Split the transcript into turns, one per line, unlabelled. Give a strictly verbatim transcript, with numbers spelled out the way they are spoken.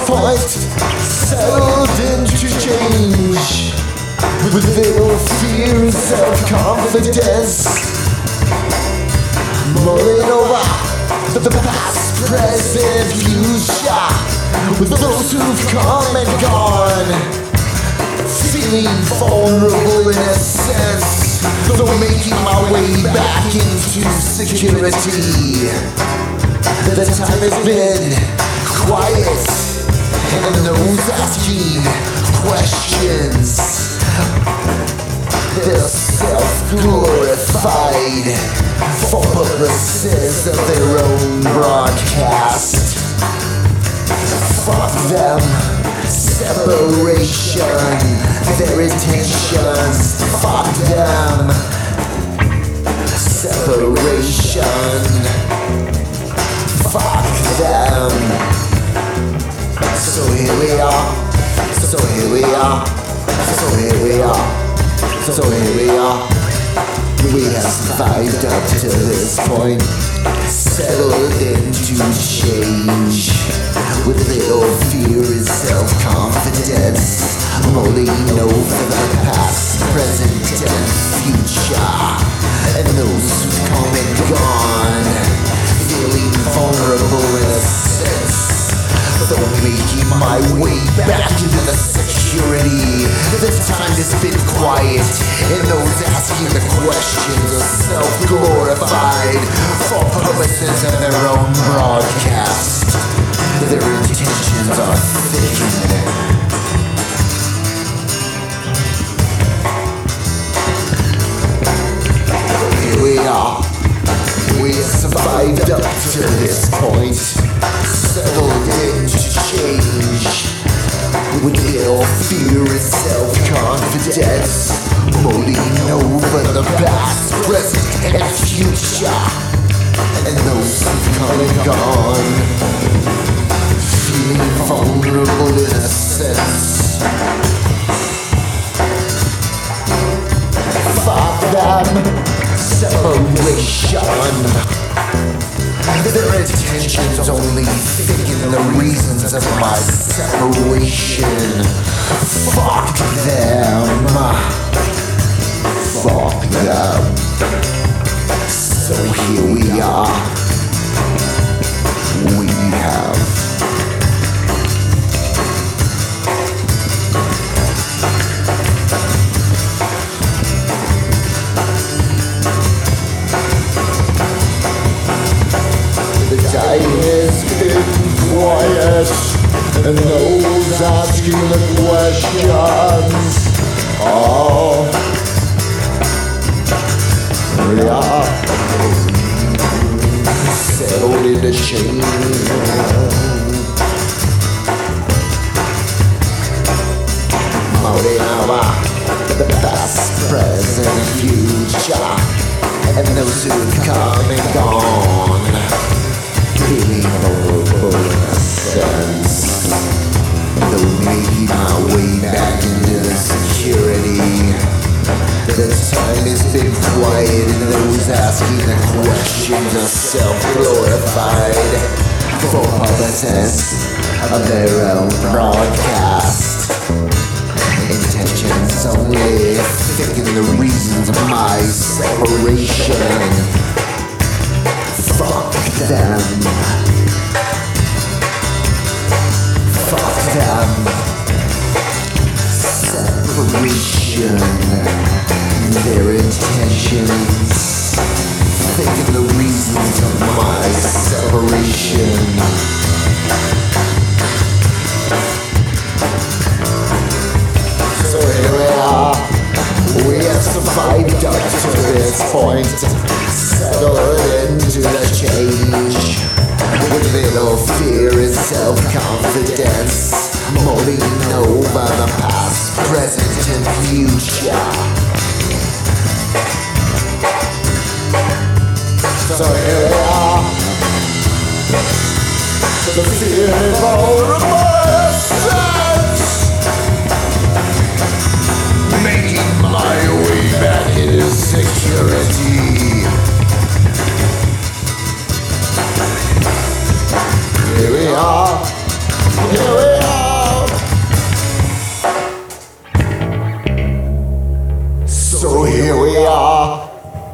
point, settled into change, with little fear and self-confidence, mulling over the past, present, future, with those who've come and gone, feeling vulnerable in a sense, though making my way back into security. The time has been quiet, and those asking questions, they're self-glorified for purposes of their own broadcast. Fuck them, separation, their intentions. Fuck them, separation. Fuck them. So here we are, so here we are, so here we are, so here we are. We have survived up to this point, settled into change, with little fear and self-confidence, mulling over the past, present and future, and those who've come and gone, feeling vulnerable in a sense, though making my way back into the security. The time has been quiet, and those asking the questions are self-glorified for purposes of their own broadcast. Their intentions are thickened. Here we are. We have survived up to this point, settled into change, with little fear and self-confidence, mulling over the past, present, and future, and those who've come and gone, feeling vulnerable in a sense. Fuck them, separation. Their intentions only thicken the reasons of my separation. Fuck them. Fuck them. So here we are. We have time has been quiet, and those asking the questions are yeah, settled in the change, mulling over the past, present, future, and those who've come and gone, feeling vulnerable in a sense, though making my way back into the security. The time has been quiet, and those asking the questions are self-glorified for purposes of their own broadcast. Intentions only thicken the reasons of my separation. Fuck them. Fuck them. Separation. Their intentions thicken the reasons of my separation. So here we are. We have survived up to this point, settled into the change, with little fear and self-confidence, mulling over the past, present, and future. So here we are. The fear is all